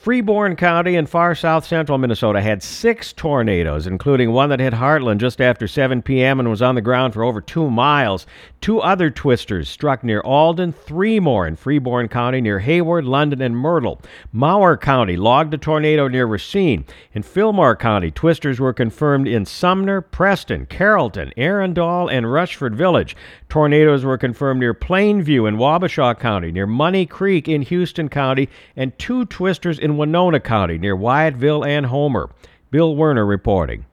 Freeborn County in far south central Minnesota had 6 tornadoes, including one that hit Heartland just after 7 p.m. and was on the ground for over 2 miles. 2 other twisters struck near Alden, 3 more in Freeborn County near Hayward, London, and Myrtle. Mower County logged a tornado near Racine. In Fillmore County, twisters were confirmed in Sumner, Preston, Carrollton, Arundel, and Rushford Village. Tornadoes were confirmed near Plainview in Wabasha County, near Money Creek in Houston County, and 2 twisters in Winona County near Wyattville and Homer. Bill Werner reporting.